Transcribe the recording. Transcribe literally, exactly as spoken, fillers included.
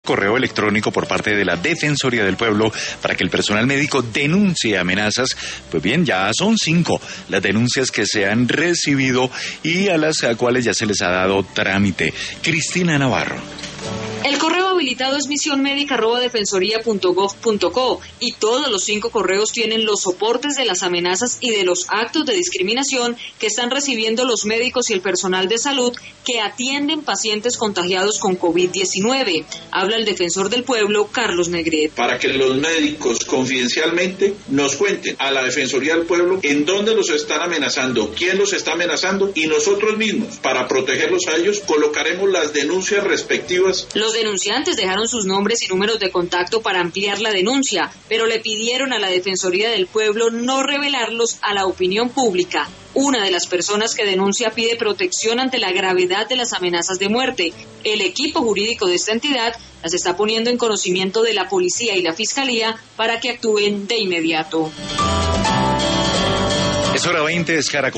correo electrónico por parte de la Defensoría del Pueblo para que el personal médico denuncie amenazas. Pues bien, ya son cinco las denuncias que se han recibido y a las cuales ya se les ha dado trámite. Cristina Navarro. El correo habilitado es misión médica arroba defensoría punto gov punto co y todos los cinco correos tienen los soportes de las amenazas y de los actos de discriminación que están recibiendo los médicos y el personal de salud que atienden pacientes contagiados con COVID diecinueve. Habla el defensor del pueblo, Carlos Negret. Para que los médicos confidencialmente nos cuenten a la Defensoría del Pueblo en dónde los están amenazando, quién los está amenazando y nosotros mismos, para protegerlos a ellos, colocaremos las denuncias respectivas. Los denunciantes dejaron sus nombres y números de contacto para ampliar la denuncia, pero le pidieron a la Defensoría del Pueblo no revelarlos a la opinión pública. Una de las personas que denuncia pide protección ante la gravedad de las amenazas de muerte. El equipo jurídico de esta entidad las está poniendo en conocimiento de la policía y la fiscalía para que actúen de inmediato. Es hora veinte, es Caracol.